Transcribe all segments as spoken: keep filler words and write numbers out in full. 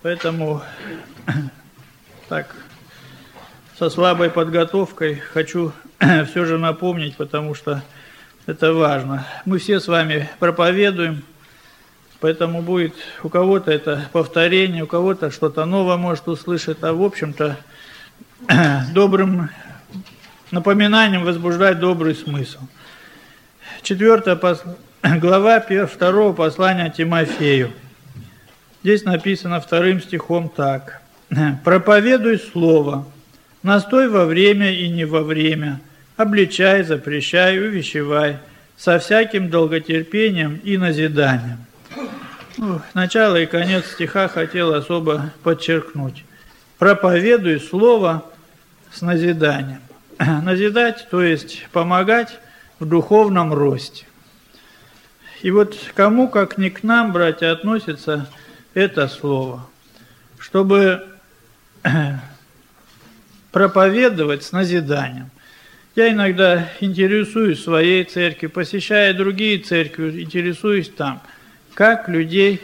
Поэтому так, со слабой подготовкой хочу все же напомнить, потому что это важно. Мы все с вами проповедуем, поэтому будет у кого-то это повторение, у кого-то что-то новое может услышать, а в общем-то добрым напоминанием возбуждать добрый смысл. Четвертая глава второго послания Тимофею. Здесь написано вторым стихом так. «Проповедуй слово, настой во время и не во время, обличай, запрещай, увещевай, со всяким долготерпением и назиданием». Ну, начало и конец стиха хотел особо подчеркнуть. «Проповедуй слово с назиданием». Назидать, то есть помогать в духовном росте. И вот кому, как не к нам, братья, относится это слово, чтобы проповедовать с назиданием. Я иногда интересуюсь своей церковью, посещая другие церкви, интересуюсь там, как людей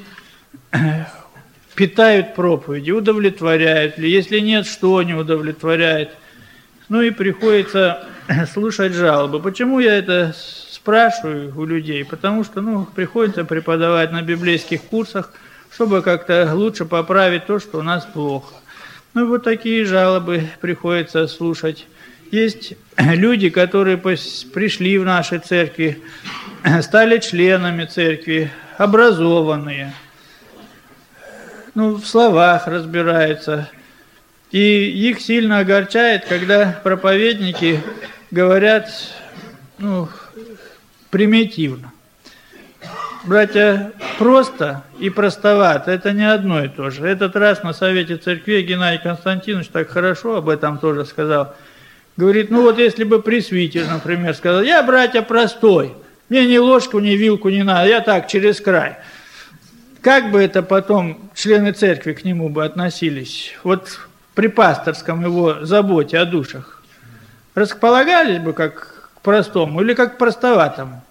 питают проповеди, удовлетворяют ли, если нет, что не удовлетворяет. Ну и приходится слушать жалобы. Почему я это спрашиваю у людей? Потому что ну, приходится преподавать на библейских курсах, чтобы как-то лучше поправить то, что у нас плохо. Ну и вот такие жалобы приходится слушать. Есть люди, которые пришли в наши церкви, стали членами церкви, образованные, ну, в словах разбираются. И их сильно огорчает, когда проповедники говорят ну, примитивно. Братья, просто и простовато – это не одно и то же. Этот раз на Совете Церкви Геннадий Константинович так хорошо об этом тоже сказал. Говорит, ну вот если бы пресвитер, например, сказал, я, братья, простой, мне ни ложку, ни вилку не надо, я так, через край. Как бы это потом члены церкви к нему бы относились? Вот при пасторском его заботе о душах. Располагались бы как к простому или как к простоватому?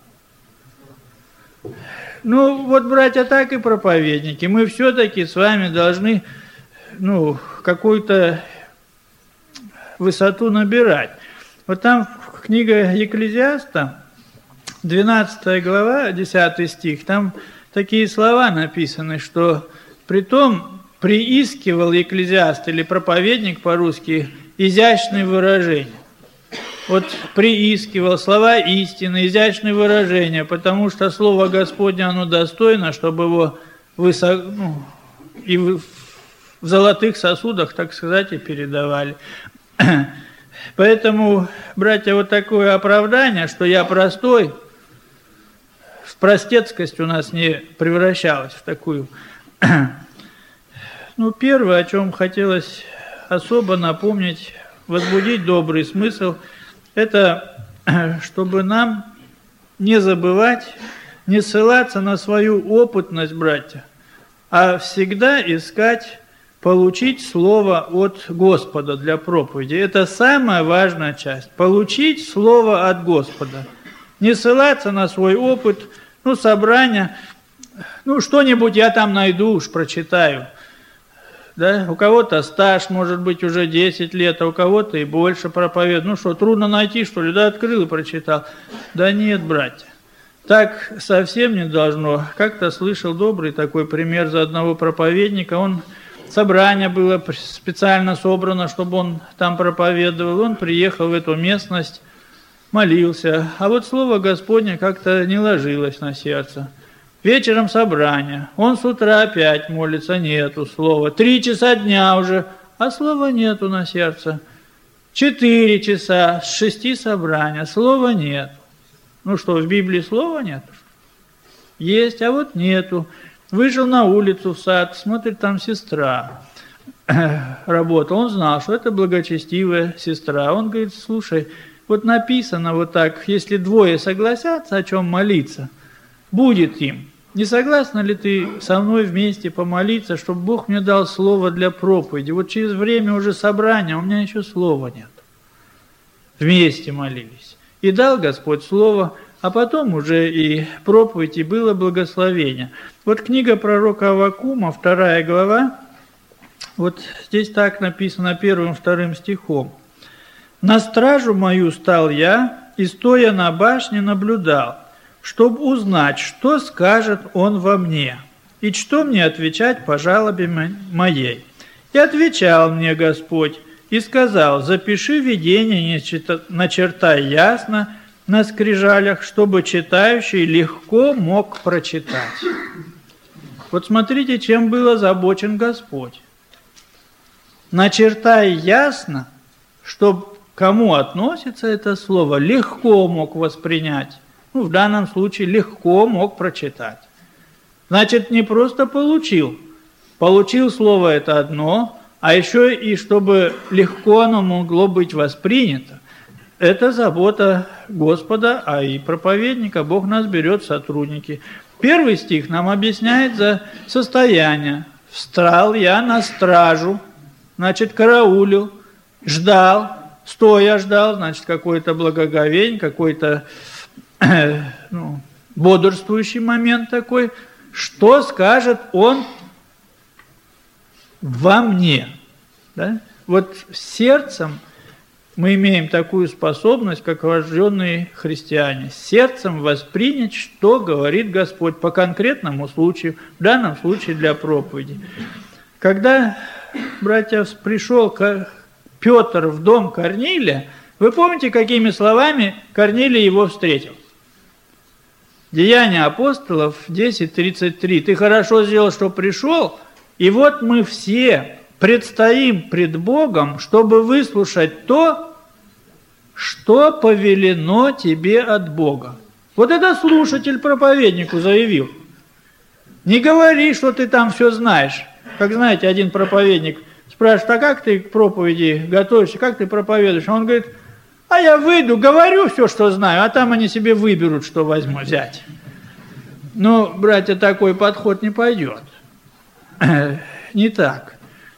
Ну, вот, братья, так и проповедники. Мы все-таки с вами должны, ну, какую-то высоту набирать. Вот там книга Екклезиаста, двенадцатая глава, десятый стих, там такие слова написаны, что притом приискивал Екклезиаст или проповедник по-русски изящные выражения. Вот приискивал слова истины, изящные выражения, потому что Слово Господне, оно достойно, чтобы его высоко, ну, и в золотых сосудах, так сказать, и передавали. Поэтому, братья, вот такое оправдание, что я простой, в простецкость у нас не превращалась в такую. Ну, первое, о чем хотелось особо напомнить, возбудить добрый смысл, это чтобы нам не забывать, не ссылаться на свою опытность, братья, а всегда искать, получить слово от Господа для проповеди. Это самая важная часть. Получить слово от Господа. Не ссылаться на свой опыт, ну, собрание, ну, что-нибудь я там найду, уж прочитаю. Да? У кого-то стаж, может быть, уже десять лет, а у кого-то и больше проповедует. Ну что, трудно найти, что ли? Да, открыл и прочитал. Да нет, братья, так совсем не должно. Как-то слышал добрый такой пример за одного проповедника. Он, собрание было специально собрано, чтобы он там проповедовал. Он приехал в эту местность, молился. А вот слово Господне как-то не ложилось на сердце. Вечером собрание. Он с утра опять молится, нету слова. Три часа дня уже, а слова нету на сердце. Четыре часа, с шести собрания, слова нет. Ну что, в Библии слова нет? Есть, а вот нету. Вышел на улицу в сад, смотрит, там сестра работала. Он знал, что это благочестивая сестра. Он говорит, слушай, вот написано вот так, если двое согласятся, о чем молиться, будет им. Не согласна ли ты со мной вместе помолиться, чтобы Бог мне дал слово для проповеди? Вот через время уже собрания, у меня еще слова нет. Вместе молились. И дал Господь слово, а потом уже и проповедь, и было благословение. Вот книга пророка Аввакума, вторая глава, Вот здесь так написано первым, вторым стихом. «На стражу мою стал я, и, стоя на башне, наблюдал, чтобы узнать, что скажет он во мне, и что мне отвечать по жалобе моей. И отвечал мне Господь, и сказал, запиши видение, начертай ясно на скрижалях, чтобы читающий легко мог прочитать». Вот смотрите, чем был озабочен Господь. Начертай ясно, чтобы кому относится это слово, легко мог воспринять. Ну, в данном случае легко мог прочитать. Значит, не просто получил. Получил слово это одно, а еще и чтобы легко оно могло быть воспринято. Это забота Господа, а и проповедника Бог нас берет в сотрудники. Первый стих нам объясняет за состояние. «Встал я на стражу», значит, караулил, ждал, стоя ждал, значит, какой-то благоговень, какой-то э, ну, бодрствующий момент такой. Что скажет он во мне? Да? Вот сердцем мы имеем такую способность, как рожденные христиане, сердцем воспринять, что говорит Господь по конкретному случаю, в данном случае для проповеди. Когда, братья, пришел Петр в дом Корнилия, вы помните, какими словами Корнилий его встретил? Деяния апостолов десять тридцать три. «Ты хорошо сделал, что пришел, и вот мы все предстоим пред Богом, чтобы выслушать то, что повелено тебе от Бога». Вот это слушатель проповеднику заявил. Не говори, что ты там все знаешь. Как знаете, один проповедник спрашивает, а как ты к проповеди готовишься, как ты проповедуешь? Он говорит, а я выйду, говорю все, что знаю, а там они себе выберут, что возьму взять. Ну, братья, такой подход не пойдет. Не так.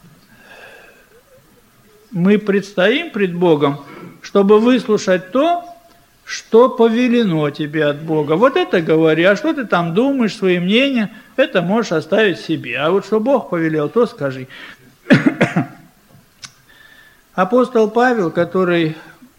Мы предстоим пред Богом, чтобы выслушать то, что повелено тебе от Бога. Вот это говори, а что ты там думаешь, свои мнения, это можешь оставить себе. А вот что Бог повелел, то скажи. Апостол Павел, который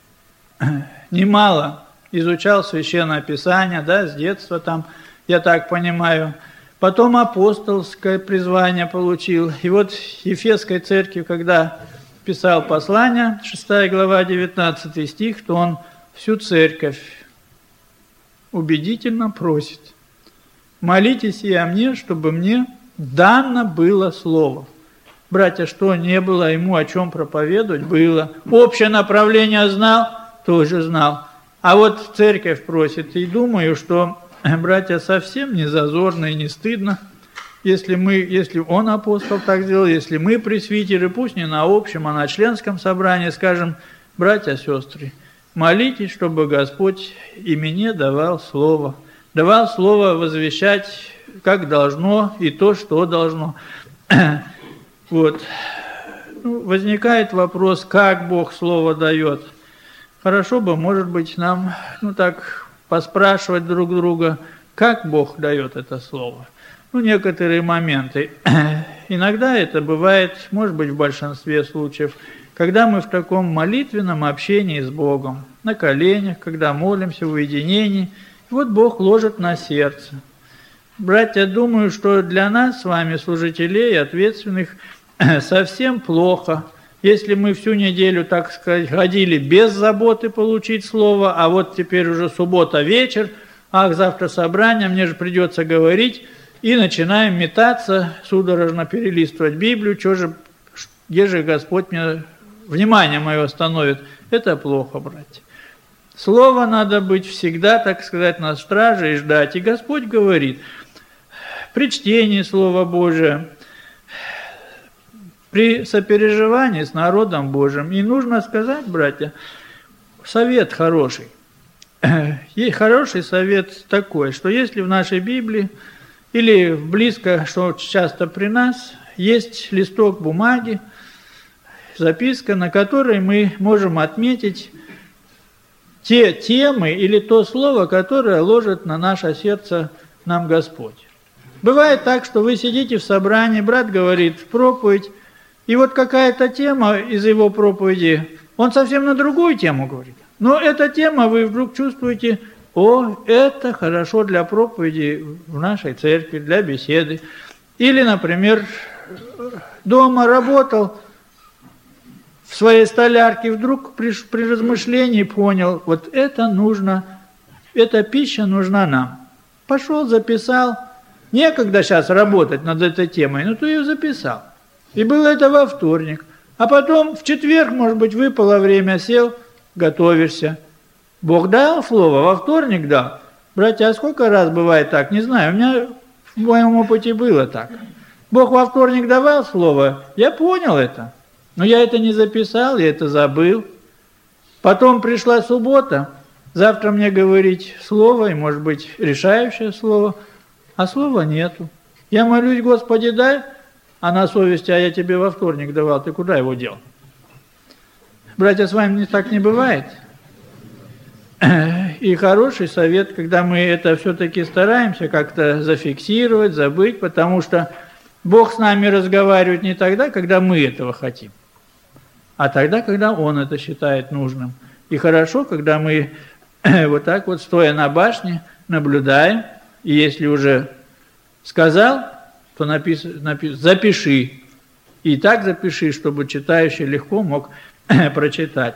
немало изучал Священное Писание, да, с детства там, я так понимаю, потом апостольское призвание получил. И вот Ефесской церкви, когда писал послание, шестая глава, девятнадцатый стих, то он всю церковь убедительно просит: молитесь и о мне, чтобы мне дано было слово. Братья, что не было ему о чем проповедовать? Было. Общее направление знал? Тоже знал. А вот церковь просит. И думаю, что, братья, совсем не зазорно и не стыдно, если мы, если он, апостол, так сделал, если мы, пресвитеры, пусть не на общем, а на членском собрании, скажем: братья, сестры, молитесь, чтобы Господь и мне давал слово. Давал слово возвещать, как должно, и то, что должно. Вот. Ну, возникает вопрос, как Бог слово дает. Хорошо бы, может быть, нам, ну так, поспрашивать друг друга, как Бог дает это слово. Ну, некоторые моменты. Иногда это бывает, может быть, в большинстве случаев, когда мы в таком молитвенном общении с Богом, на коленях, когда молимся в уединении, и вот Бог ложит на сердце. Братья, думаю, что для нас с вами, служителей, ответственных, совсем плохо, если мы всю неделю, так сказать, ходили без заботы получить слово, а вот теперь уже суббота вечер, ах, завтра собрание, мне же придется говорить, и начинаем метаться, судорожно перелистывать Библию, что же, где же Господь мне внимание мое остановит. Это плохо, братья. Слово надо быть всегда, так сказать, на страже и ждать. И Господь говорит, при чтении Слова Божия, при сопереживании с народом Божьим. И нужно сказать, братья, совет хороший. Есть хороший совет такой, что если в нашей Библии или близко, что часто при нас, есть листок бумаги, записка, на которой мы можем отметить те темы или то слово, которое ложит на наше сердце нам Господь. Бывает так, что вы сидите в собрании, брат говорит проповедь, И вот какая-то тема из его проповеди, он совсем на другую тему говорит. Но эта тема, вы вдруг чувствуете, о, это хорошо для проповеди в нашей церкви, для беседы. Или, например, дома работал в своей столярке, вдруг при, при размышлении понял, вот это нужно, эта пища нужна нам. Пошел, записал. Некогда сейчас работать над этой темой, но то ее записал. И было это во вторник. А потом в четверг, может быть, выпало время, сел, готовишься. Бог дал слово, во вторник дал. Братья, а сколько раз бывает так? Не знаю, у меня в моем опыте было так. Бог во вторник давал слово, я понял это. Но я это не записал, я это забыл. Потом пришла суббота, завтра мне говорить слово, и, может быть, решающее слово, а слова нету. Я молюсь, Господи, дай, а на совести, а я тебе во вторник давал, ты куда его дел? Братья, с вами так не бывает. И хороший совет, когда мы это все-таки стараемся как-то зафиксировать, забыть, потому что Бог с нами разговаривает не тогда, когда мы этого хотим, а тогда, когда Он это считает нужным. И хорошо, когда мы вот так вот, стоя на башне, наблюдаем, и если уже сказал, то напис, напис, запиши. И так запиши, чтобы читающий легко мог прочитать.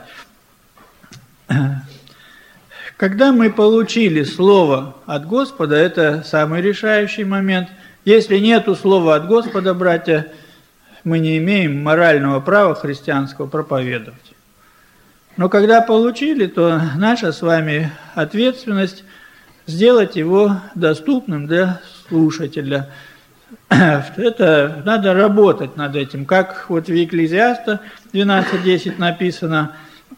Когда мы получили слово от Господа, это самый решающий момент. Если нету слова от Господа, братья, мы не имеем морального права христианского проповедовать. Но когда получили, то наша с вами ответственность сделать его доступным для слушателя. Это надо работать над этим. Как вот в Екклезиаста двенадцать десять написано,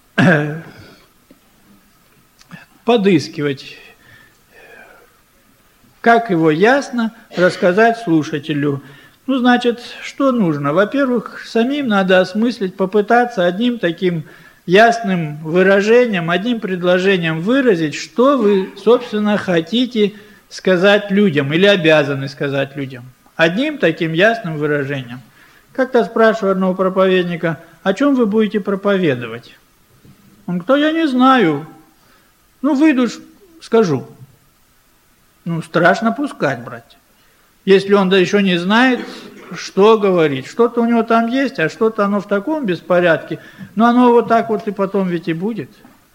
подыскивать, как его ясно рассказать слушателю. Ну, значит, что нужно? Во-первых, самим надо осмыслить, попытаться одним таким ясным выражением, одним предложением выразить, что вы, собственно, хотите сказать людям или обязаны сказать людям. Одним таким ясным выражением. Как-то спрашиваю одного проповедника, о чем вы будете проповедовать? Он говорит, я не знаю. Ну, выйду, скажу. Ну, страшно пускать, братья. Если он да еще не знает, что говорить. Что-то у него там есть, а что-то оно в таком беспорядке. Но оно вот так вот и потом ведь и будет.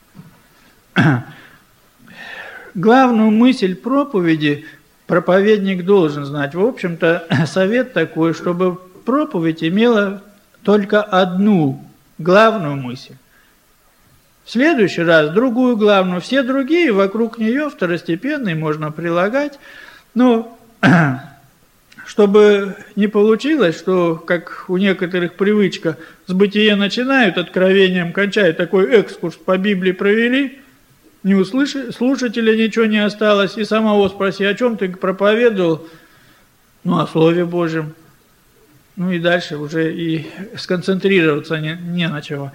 Главную мысль проповеди проповедник должен знать. В общем-то, совет такой, чтобы проповедь имела только одну главную мысль. В следующий раз другую главную, все другие вокруг нее второстепенные можно прилагать, но чтобы не получилось, что, как у некоторых привычка, с бытия начинают, откровением кончают, такой экскурс по Библии провели, не у слушателя ничего не осталось, и самого спроси, о чем ты проповедовал, ну, о Слове Божьем. Ну и дальше уже и сконцентрироваться не, не на чего.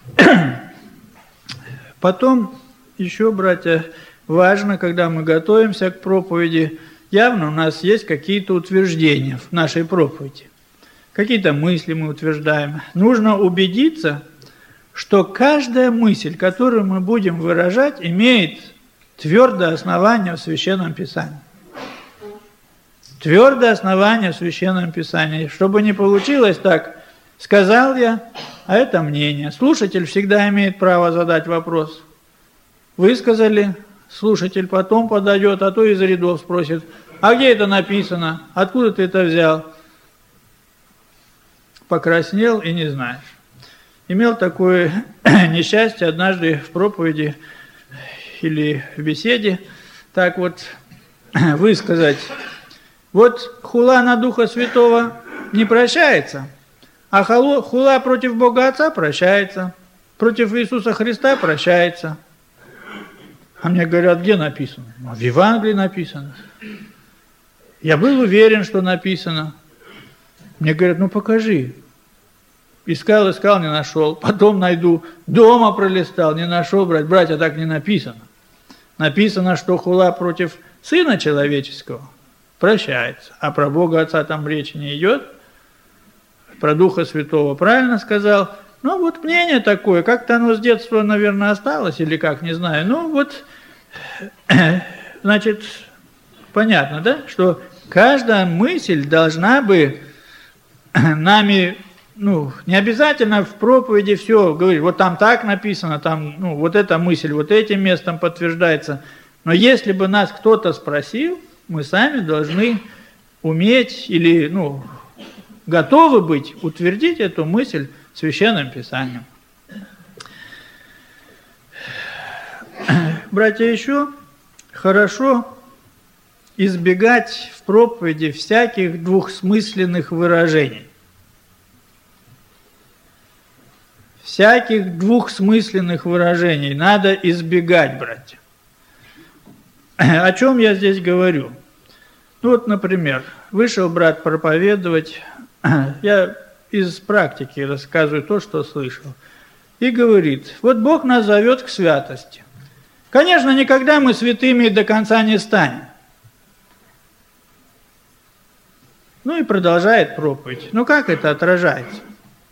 Потом еще, братья, важно, когда мы готовимся к проповеди, явно у нас есть какие-то утверждения в нашей проповеди. Какие-то мысли мы утверждаем. Нужно убедиться, что каждая мысль, которую мы будем выражать, имеет твердое основание в Священном Писании. Твердое основание в Священном Писании. Чтобы не получилось так, сказал я, а это мнение. Слушатель всегда имеет право задать вопрос. Высказали, слушатель потом подойдет, а то из рядов спросит, а где это написано, откуда ты это взял? Покраснел и не знаешь. Имел такое несчастье однажды в проповеди или в беседе, так вот высказать. Вот хула на Духа Святого не прощается, а хула против Бога Отца прощается, против Иисуса Христа прощается. А мне говорят, где написано? В Евангелии написано. Я был уверен, что написано. Мне говорят, ну покажи. Искал, искал, не нашел. Потом найду. Дома пролистал, не нашел, брать. Братья, так не написано. Написано, что хула против Сына Человеческого прощается. А про Бога Отца там речи не идет. про Духа Святого правильно сказал. Ну, вот мнение такое, как-то оно с детства, наверное, осталось, или как, не знаю. Ну, вот, значит, понятно, да, что каждая мысль должна бы нами, ну, не обязательно в проповеди все говорить, вот там так написано, там, ну, вот эта мысль вот этим местом подтверждается. Но если бы нас кто-то спросил, мы сами должны уметь или, ну, готовы быть, утвердить эту мысль Священным Писанием. Братья, еще хорошо избегать в проповеди всяких двухсмысленных выражений. Всяких двухсмысленных выражений надо избегать, братья. О чем я здесь говорю? Ну вот, например, вышел брат проповедовать, я из практики рассказываю то, что слышал, и говорит, вот Бог нас зовет к святости. Конечно, никогда мы святыми до конца не станем. Ну и продолжает проповедь. Ну как это отражается?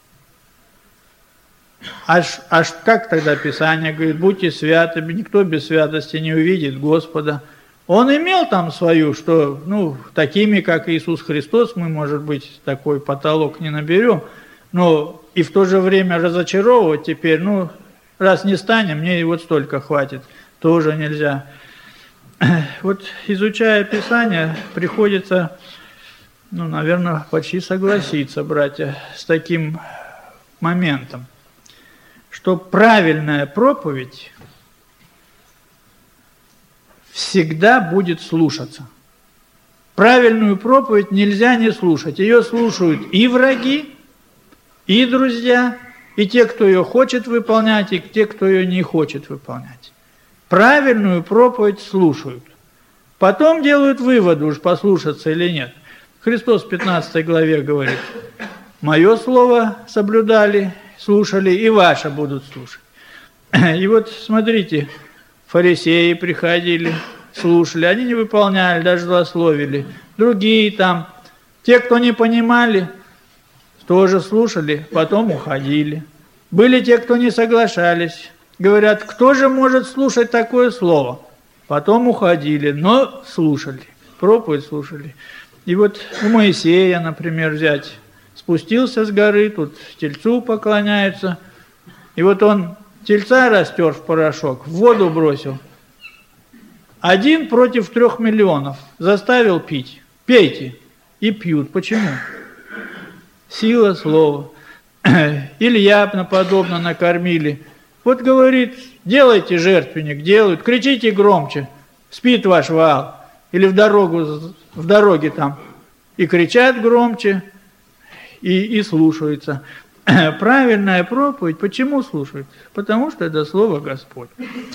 Аж, аж как тогда Писание говорит, будьте святы, никто без святости не увидит Господа. Он имел там свою, что, ну, такими, как Иисус Христос, мы, может быть, такой потолок не наберем, но и в то же время разочаровывать теперь, ну, раз не станем, мне и вот столько хватит, тоже нельзя. Вот изучая Писание, приходится, ну, наверное, почти согласиться, братья, с таким моментом, что правильная проповедь всегда будет слушаться. Правильную проповедь нельзя не слушать. Ее слушают и враги, и друзья, и те, кто ее хочет выполнять, и те, кто ее не хочет выполнять. Правильную проповедь слушают. Потом делают выводы, уж послушаться или нет. Христос в пятнадцатой главе говорит, «Мое слово соблюдали, слушали, и ваше будут слушать». И вот смотрите, фарисеи приходили, слушали, они не выполняли, даже злословили. Другие там, те, кто не понимали, тоже слушали, потом уходили. Были те, кто не соглашались. Говорят, кто же может слушать такое слово? Потом уходили, но слушали, проповедь слушали. И вот у Моисея, например, взять, спустился с горы, тут тельцу поклоняется, и вот он тельца растер в порошок, в воду бросил. Один против трех миллионов заставил пить. Пейте. И пьют. Почему? Сила слова. Илья подобно накормили. Вот говорит, делайте жертвенник, делают, кричите громче, спит ваш Ваал. Или в дорогу, в дороге там. И кричат громче, и, и слушаются. Правильная проповедь, почему слушают? Потому что это Слово Господь.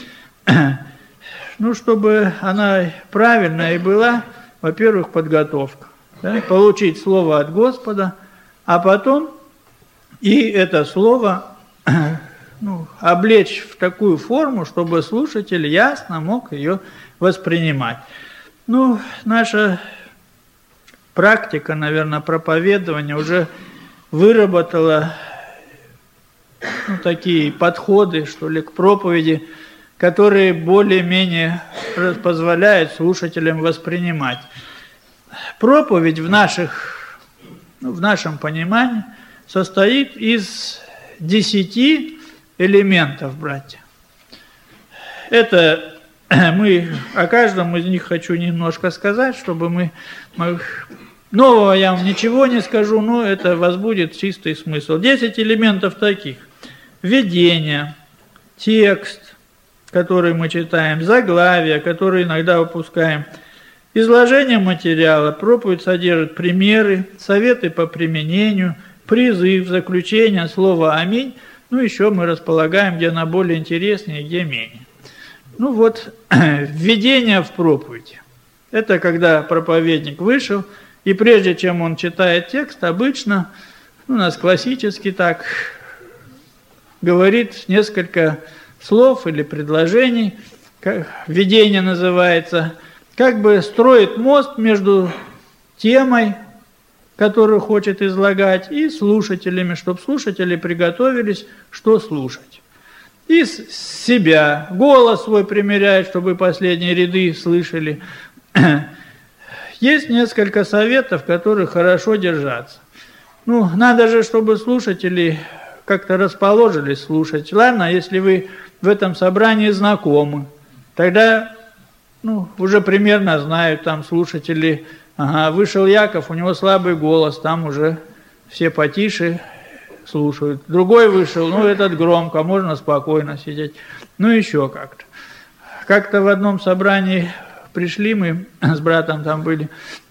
Ну, чтобы она правильная и была, во-первых, подготовка. Да? Получить Слово от Господа, а потом и это Слово ну, облечь в такую форму, чтобы слушатель ясно мог ее воспринимать. Ну, наша практика, наверное, проповедования уже выработала ну, такие подходы, что ли, к проповеди, которые более-менее позволяют слушателям воспринимать. Проповедь в, наших, ну, в нашем понимании состоит из десяти элементов, братья. Это мы, о каждом из них хочу немножко сказать, чтобы мы... мы нового я вам ничего не скажу, но это возбудит чистый смысл. Десять элементов таких. Введение, текст, который мы читаем, заглавие, которое иногда выпускаем, изложение материала, проповедь содержит примеры, советы по применению, призыв, заключение, слово «Аминь». Ну, еще мы располагаем, где она более интереснее, где менее. Ну вот, введение в проповедь. Это когда проповедник вышел, и прежде чем он читает текст, обычно, ну, у нас классически так, говорит несколько слов или предложений, как, введение называется, как бы строит мост между темой который хочет излагать, и слушателями, чтобы слушатели приготовились, что слушать. И с себя, голос свой примеряет, чтобы последние ряды слышали. Есть несколько советов, которых хорошо держаться. Ну, надо же, чтобы слушатели как-то расположились слушать. Ладно, если вы в этом собрании знакомы, тогда, ну, уже примерно знают там слушатели, ага, вышел Яков, у него слабый голос, там уже все потише слушают. Другой вышел, ну, этот громко, можно спокойно сидеть. Ну, еще как-то. Как-то в одном собрании пришли мы, с братом там были.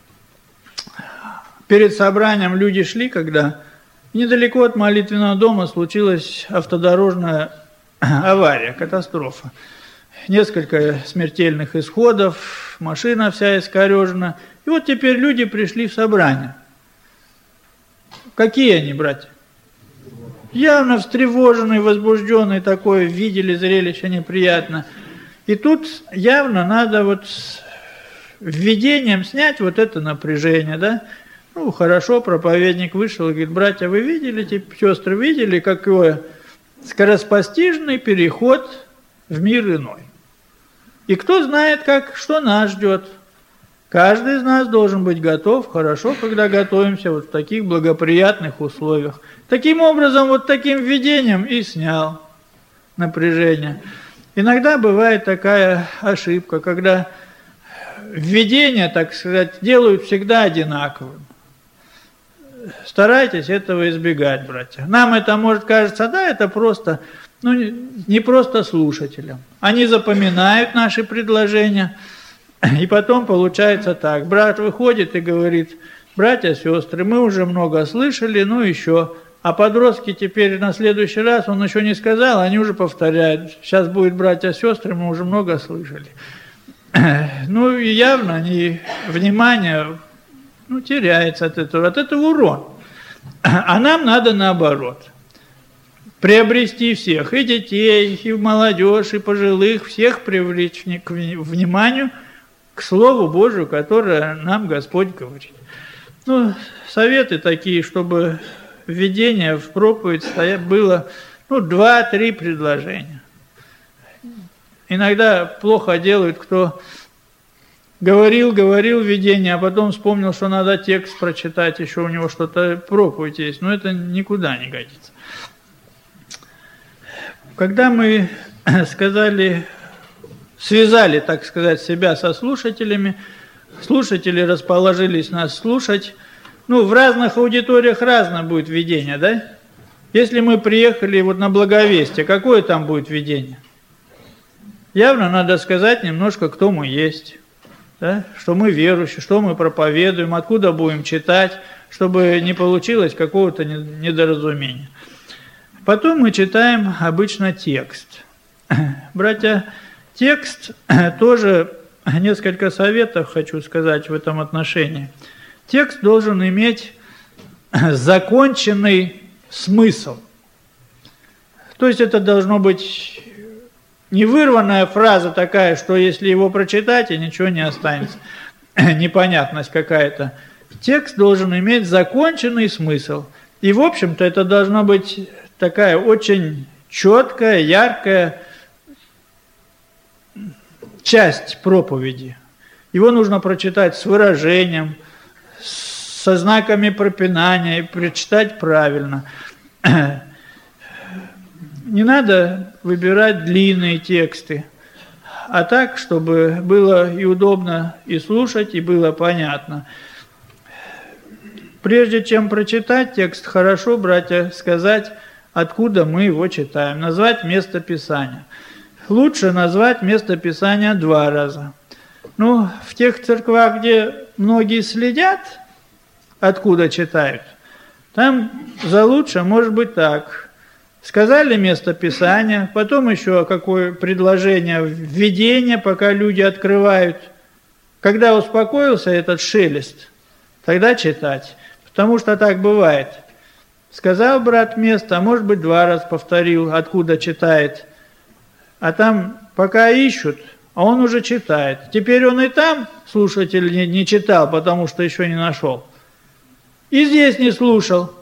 Перед собранием люди шли, когда недалеко от молитвенного дома случилась автодорожная авария, катастрофа. Несколько смертельных исходов, машина вся искорежена. И вот теперь люди пришли в собрание. Какие они, братья? Явно встревоженный, возбужденный такой, видели зрелище неприятно. И тут явно надо вот введением снять вот это напряжение, да? Ну, хорошо, проповедник вышел и говорит: братья, вы видели, типа, сестры, видели, какой скороспостижный переход в мир иной? И кто знает, как, что нас ждет? Каждый из нас должен быть готов, хорошо, когда готовимся вот в таких благоприятных условиях. Таким образом, вот таким введением и снял напряжение. Иногда бывает такая ошибка, когда введение, так сказать, делают всегда одинаковым. Старайтесь этого избегать, братья. Нам это может кажется, да, это просто, ну, не просто слушателям. Они запоминают наши предложения, и потом получается так. Брат выходит и говорит: братья, сестры, мы уже много слышали, ну еще. А подростки теперь на следующий раз, он еще не сказал, они уже повторяют. Сейчас будет братья, сестры, мы уже много слышали. Ну и явно они, внимание, ну, теряется от этого, от этого урон. А нам надо наоборот. Приобрести всех, и детей, и молодежь, и пожилых, всех привлечь к вниманию, к Слову Божию, которое нам Господь говорит. Ну, советы такие, чтобы введение в проповедь было, ну, два-три предложения. Иногда плохо делают, кто говорил, говорил введение, а потом вспомнил, что надо текст прочитать, еще у него что-то проповедь есть, но это никуда не годится. Когда мы сказали, связали, так сказать, себя со слушателями, слушатели расположились нас слушать. Ну, в разных аудиториях разное будет введение, да? Если мы приехали вот на Благовестие, какое там будет введение? Явно надо сказать немножко, кто мы есть, да? Что мы верующие, что мы проповедуем, откуда будем читать, чтобы не получилось какого-то недоразумения. Потом мы читаем обычно текст. Братья, текст тоже, несколько советов хочу сказать в этом отношении. Текст должен иметь законченный смысл. То есть это должно быть не вырванная фраза такая, что если его прочитать, и ничего не останется. Непонятность какая-то. Текст должен иметь законченный смысл. И, в общем-то, это должна быть такая очень четкая, яркая часть проповеди. Его нужно прочитать с выражением, со знаками пропинания и прочитать правильно. Не надо выбирать длинные тексты, а так, чтобы было и удобно и слушать, и было понятно. Прежде чем прочитать текст, хорошо, братья, сказать, откуда мы его читаем, назвать место Писания. Лучше назвать место Писания два раза. Ну, в тех церквах, где многие следят, откуда читают, там за лучше может быть так. Сказали место Писания, потом еще какое предложение, введение, пока люди открывают. Когда успокоился этот шелест, тогда читать. Потому что так бывает. Сказал брат место, а может быть два раза повторил, откуда читает. А там пока ищут, а он уже читает. Теперь он и там, слушатель, не, не читал, потому что еще не нашел. И здесь не слушал.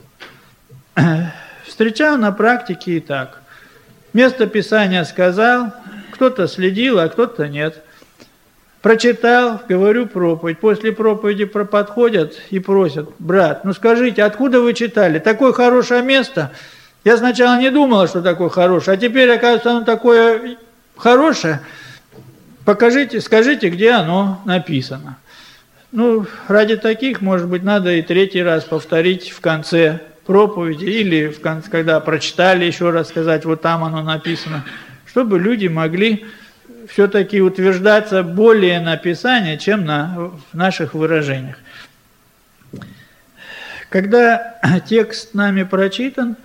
Встречал на практике и так. Место Писания сказал, кто-то следил, а кто-то нет. Прочитал, говорю проповедь. После проповеди подходят и просят: брат, ну скажите, откуда вы читали? Такое хорошее место. Я сначала не думала, что такое хорошее, а теперь, оказывается, оно такое хорошее. Покажите, скажите, где оно написано. Ну, ради таких, может быть, надо и третий раз повторить в конце проповеди, или в конце, когда прочитали, еще раз сказать, вот там оно написано, чтобы люди могли все-таки утверждаться более на Писании, чем на наших выражениях. Когда текст нами прочитан,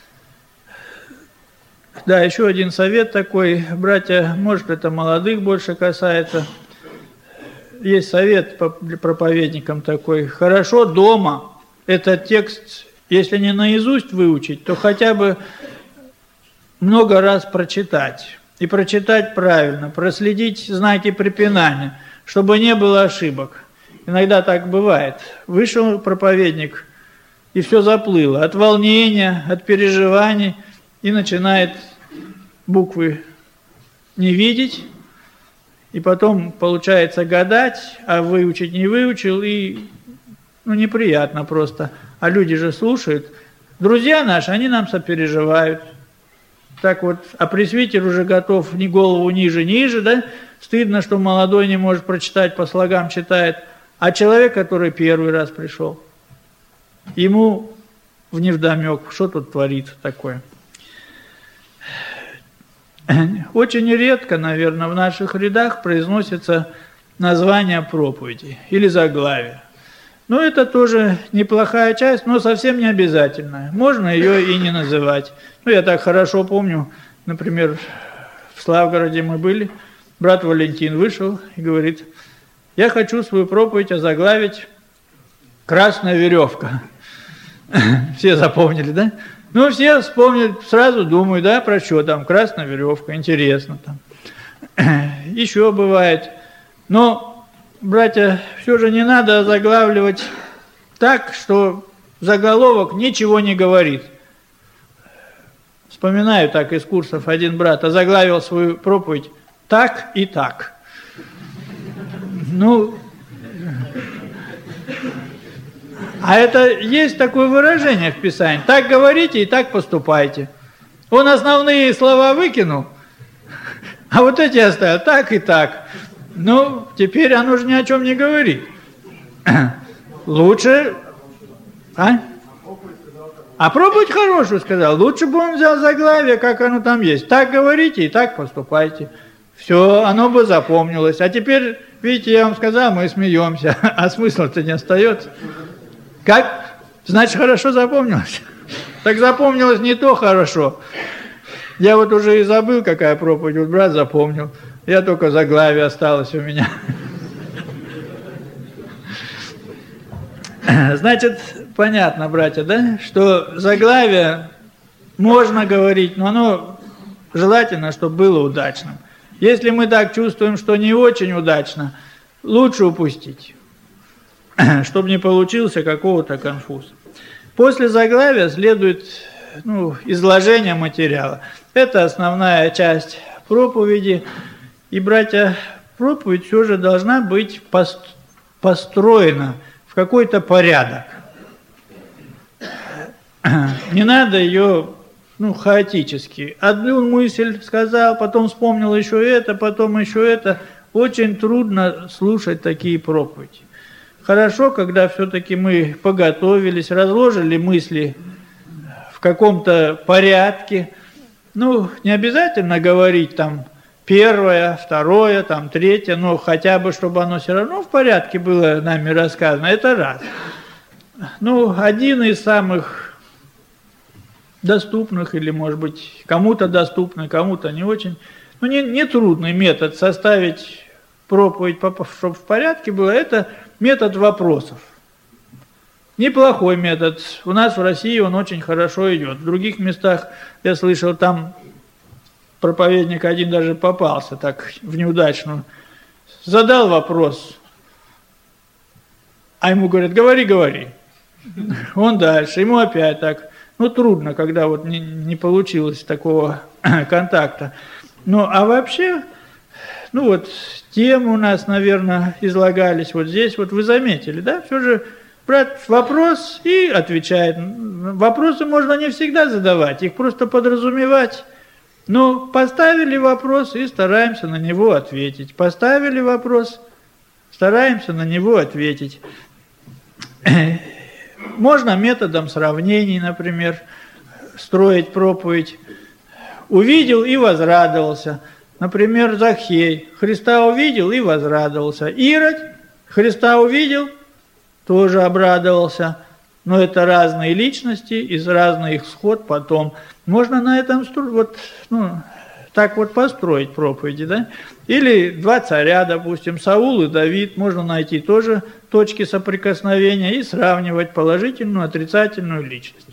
да, еще один совет такой, братья, может, это молодых больше касается. Есть совет проповедникам такой: хорошо дома этот текст, если не наизусть выучить, то хотя бы много раз прочитать. И прочитать правильно, проследить знаки препинания, чтобы не было ошибок. Иногда так бывает. Вышел проповедник, и все заплыло от волнения, от переживаний, и начинает буквы не видеть, и потом получается гадать, а выучить не выучил, и ну, неприятно просто. А люди же слушают. Друзья наши, они нам сопереживают. Так вот, а пресвитер уже готов ни голову ниже, ниже, да? Стыдно, что молодой не может прочитать, по слогам читает. А человек, который первый раз пришел, ему вневдомек, что тут творится такое. Очень редко, наверное, в наших рядах произносится название проповеди или заглавие. Но это тоже неплохая часть, но совсем не обязательная. Можно ее и не называть. Ну, я так хорошо помню, например, в Славгороде мы были, брат Валентин вышел и говорит: я хочу свою проповедь озаглавить «Красная веревка». Все запомнили, да? Ну, все вспомнили, сразу думаю, да, про что там, красная веревка, интересно там. Еще бывает. Но, братья, все же не надо озаглавливать так, что заголовок ничего не говорит. Вспоминаю так из курсов, один брат озаглавил свою проповедь «Так и так». Ну, а это есть такое выражение в Писании: так говорите и так поступайте. Он основные слова выкинул, а вот эти оставил так и так. Ну, теперь оно же ни о чем не говорит. Лучше... А? А проповедь хорошую сказал. Лучше бы он взял заглавие, как оно там есть. Так говорите и так поступайте. Все, оно бы запомнилось. А теперь, видите, я вам сказал, мы смеемся, а смысла-то не остается. Как? Значит, хорошо запомнилось? Так запомнилось не то хорошо. Я вот уже и забыл, какая проповедь. Вот брат запомнил. Я только заглавие осталось у меня. Значит, понятно, братья, да, что заглавие можно говорить, но оно желательно, чтобы было удачным. Если мы так чувствуем, что не очень удачно, лучше упустить, чтобы не получился какого-то конфуза. После заглавия следует ну, изложение материала. Это основная часть проповеди. И, братья, проповедь все же должна быть построена в какой-то порядок. Не надо ее ну, хаотически. Одну мысль сказал, потом вспомнил еще это, потом еще это. Очень трудно слушать такие проповеди. Хорошо, когда все-таки мы поготовились, разложили мысли в каком-то порядке. Ну, не обязательно говорить там первое, второе, там третье, но хотя бы, чтобы оно все равно в порядке было нами рассказано. Это раз. Ну, один из самых доступных, или, может быть, кому-то доступный, кому-то не очень, ну, не, не трудный метод составить проповедь, чтобы в порядке было, это метод вопросов. Неплохой метод. У нас в России он очень хорошо идет. В других местах, я слышал, там проповедник один даже попался так в неудачную. Задал вопрос, а ему говорят: говори, говори. он дальше, ему опять так. Ну, трудно, когда вот не, не получилось такого контакта. Ну, а вообще, ну вот, темы у нас, наверное, излагались вот здесь. Вот вы заметили, да? Все же брать вопрос и отвечает. Вопросы можно не всегда задавать, их просто подразумевать. Ну, поставили вопрос и стараемся на него ответить. Поставили вопрос, стараемся на него ответить. Можно методом сравнений, например, строить проповедь. Увидел и возрадовался. Например, Захей Христа увидел и возрадовался. Ирод Христа увидел, тоже обрадовался. Но это разные личности, из разных их сход потом. Можно на этом вот, ну, так вот построить проповеди, да? Или два царя, допустим, Саул и Давид. Можно найти тоже точки соприкосновения и сравнивать положительную, отрицательную личность.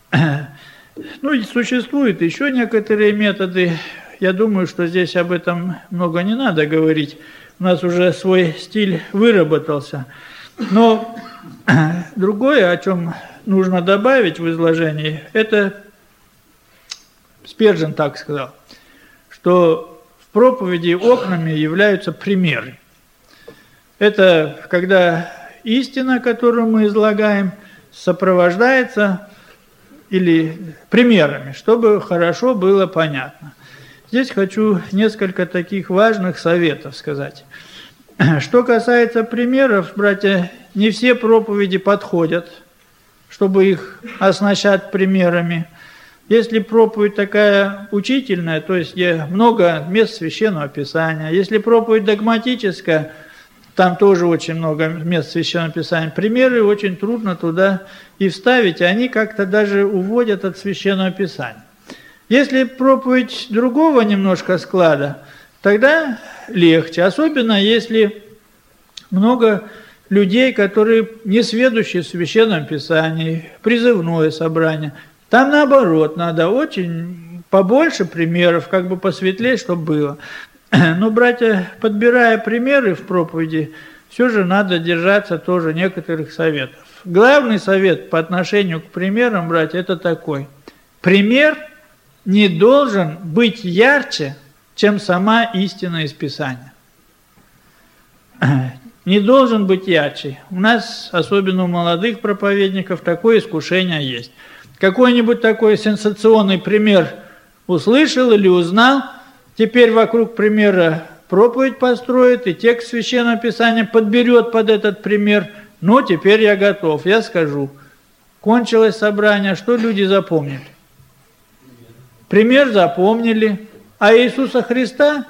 Ну и существуют еще некоторые методы. Я думаю, что здесь об этом много не надо говорить. У нас уже свой стиль выработался. Но другое, о чем нужно добавить в изложении, это Спержен так сказал, что в проповеди окнами являются примеры. Это когда истина, которую мы излагаем, сопровождается или примерами, чтобы хорошо было понятно. Здесь хочу несколько таких важных советов сказать. Что касается примеров, братья, не все проповеди подходят, чтобы их оснащать примерами. Если проповедь такая учительная, то есть где много мест Священного Писания, если проповедь догматическая, там тоже очень много мест Священного Писания, примеры очень трудно туда и вставить, и они как-то даже уводят от Священного Писания. Если проповедь другого немножко склада, тогда легче, особенно если много людей, которые не сведущие в Священном Писании, призывное собрание. Там наоборот, надо очень побольше примеров, как бы посветлее, чтобы было. Но, братья, подбирая примеры в проповеди, все же надо держаться тоже некоторых советов. Главный совет по отношению к примерам, братья, это такой. Пример не должен быть ярче, чем сама истина из Писания. Не должен быть ярче. У нас, особенно у молодых проповедников, такое искушение есть. Какой-нибудь такой сенсационный пример услышал или узнал, теперь вокруг примера проповедь построит, и текст Священного Писания подберет под этот пример. Ну, теперь я готов, я скажу. Кончилось собрание, что люди запомнили? Пример запомнили, а Иисуса Христа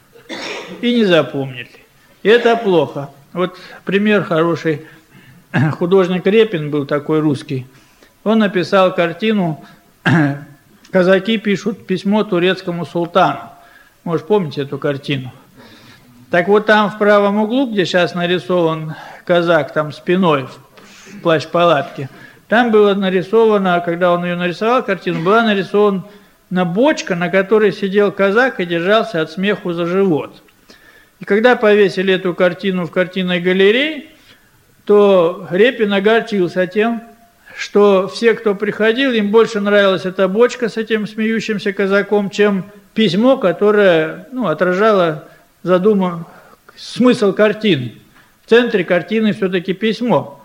и не запомнили. И это плохо. Вот пример хороший. Художник Репин был такой русский. Он написал картину «Казаки пишут письмо турецкому султану». Может, помните эту картину? Так вот там в правом углу, где сейчас нарисован казак там спиной в плащ-палатке, там было нарисовано, когда он ее нарисовал, картину, была нарисована бочка, на которой сидел казак и держался от смеху за живот. И когда повесили эту картину в картинной галерее, то Репин огорчился тем, что все, кто приходил, им больше нравилась эта бочка с этим смеющимся казаком, чем письмо, которое, ну, отражало задуман смысл картины. В центре картины все-таки письмо.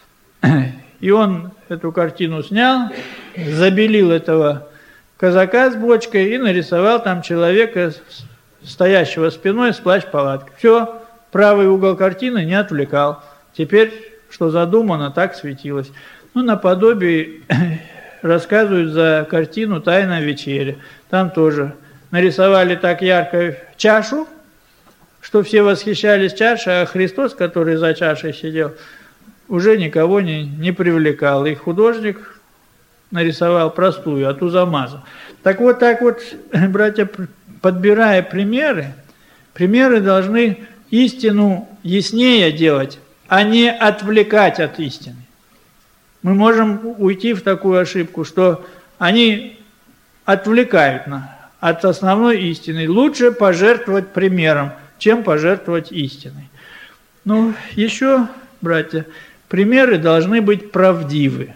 И он эту картину снял, забелил этого казака с бочкой и нарисовал там человека, стоящего спиной с плащ-палаткой. Все, правый угол картины не отвлекал. Теперь, что задумано, так светилось. Ну, наподобие рассказывают за картину «Тайная вечеря». Там тоже нарисовали так ярко чашу, что все восхищались чашей, а Христос, который за чашей сидел, уже никого не, не привлекал. И художник нарисовал простую, а ту замазал. Так вот, так вот, братья, подбирая примеры, примеры должны истину яснее делать, а не отвлекать от истины. Мы можем уйти в такую ошибку, что они отвлекают нас от основной истины. Лучше пожертвовать примером, чем пожертвовать истиной. Ну, еще, братья, примеры должны быть правдивы.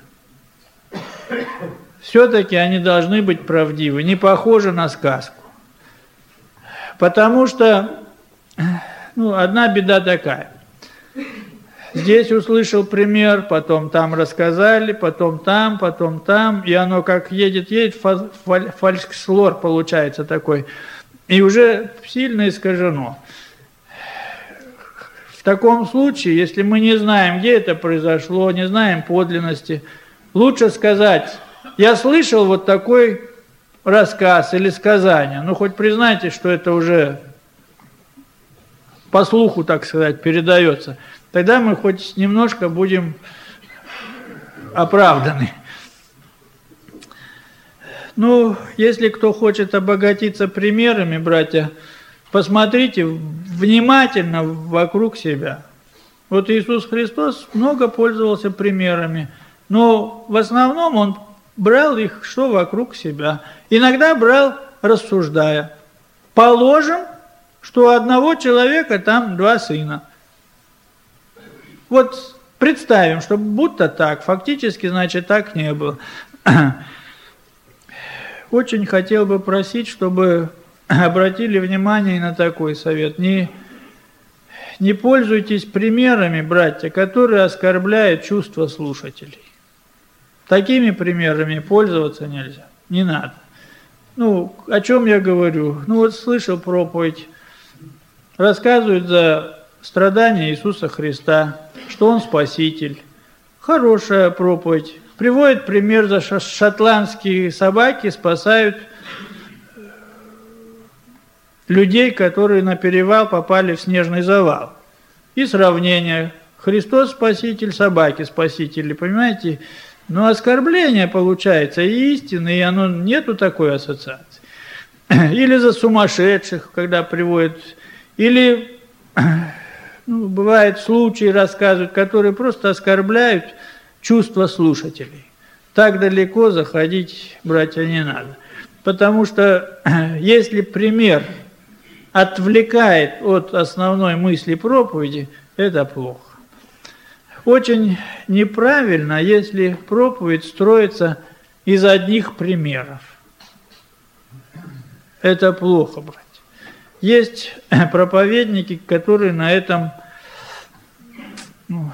Все-таки они должны быть правдивы, не похожи на сказку. Потому что, ну, одна беда такая. Здесь услышал пример, потом там рассказали, потом там, потом там, и оно как едет, едет, фальшслор получается такой, и уже сильно искажено. В таком случае, если мы не знаем, где это произошло, не знаем подлинности, лучше сказать: я слышал вот такой рассказ или сказание, ну хоть признайте, что это уже по слуху, так сказать, передается. Тогда мы хоть немножко будем оправданы. Ну, если кто хочет обогатиться примерами, братья, посмотрите внимательно вокруг себя. Вот Иисус Христос много пользовался примерами, но в основном Он брал их что вокруг себя. Иногда брал, рассуждая. Положим, что у одного человека там два сына. Вот представим, что будто так, фактически, значит, так не было. Очень хотел бы просить, чтобы обратили внимание на такой совет. Не, не пользуйтесь примерами, братья, которые оскорбляют чувства слушателей. Такими примерами пользоваться нельзя, не надо. Ну, о чем я говорю? Ну, вот слышал проповедь, рассказывают за страдания Иисуса Христа, что Он Спаситель. Хорошая проповедь. Приводит пример, за шотландские собаки спасают людей, которые на перевал попали в снежный завал. И сравнение. Христос Спаситель, собаки Спасители, понимаете? Но оскорбление получается и истины, и оно нету такой ассоциации. Или за сумасшедших, когда приводят, или... Ну, бывают случаи, рассказывают, которые просто оскорбляют чувства слушателей. Так далеко заходить, братья, не надо. Потому что если пример отвлекает от основной мысли проповеди, это плохо. Очень неправильно, если проповедь строится из одних примеров. Это плохо, братья. Есть проповедники, которые на этом ну,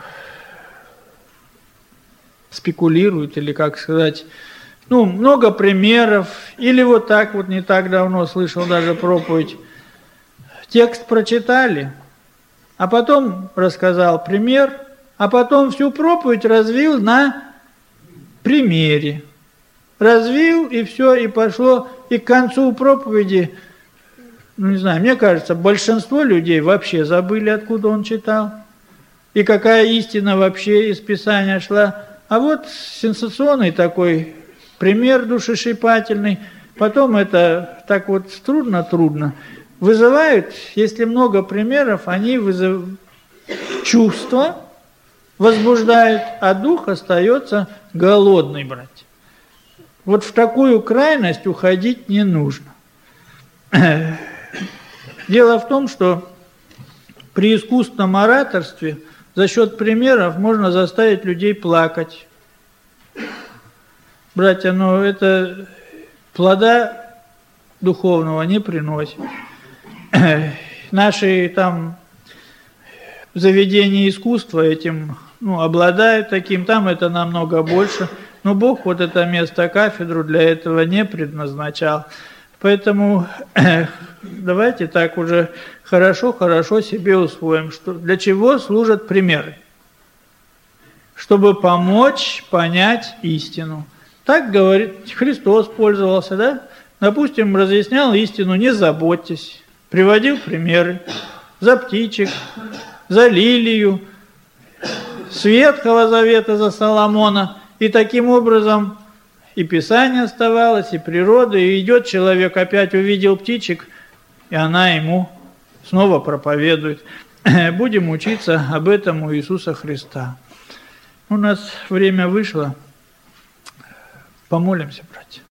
спекулируют, или как сказать, ну, много примеров, или вот так вот не так давно слышал даже проповедь. Текст прочитали, а потом рассказал пример, а потом всю проповедь развил на примере. Развил, и все, и пошло, и к концу проповеди... Ну, не знаю, мне кажется, большинство людей вообще забыли, откуда он читал, и какая истина вообще из Писания шла. А вот сенсационный такой пример душещипательный, потом это так вот трудно-трудно. Вызывают, если много примеров, они вызывают чувства, возбуждают, а дух остается голодный, братья. Вот в такую крайность уходить не нужно. Дело в том, что при искусственном ораторстве за счет примеров можно заставить людей плакать. Братья, но это плода духовного не приносит. Наши там заведения искусства этим ну, обладают таким, там это намного больше. Но Бог вот это место, кафедру для этого не предназначал. Поэтому давайте так уже хорошо-хорошо себе усвоим, что для чего служат примеры. Чтобы помочь понять истину. Так говорит, Христос пользовался, да? Допустим, разъяснял истину, не заботьтесь. Приводил примеры за птичек, за лилию, с Ветхого Завета за Соломона. И таким образом... И Писание оставалось, и природа, и идет человек, опять увидел птичек, и она ему снова проповедует. Будем учиться об этом у Иисуса Христа. У нас время вышло. Помолимся, братья.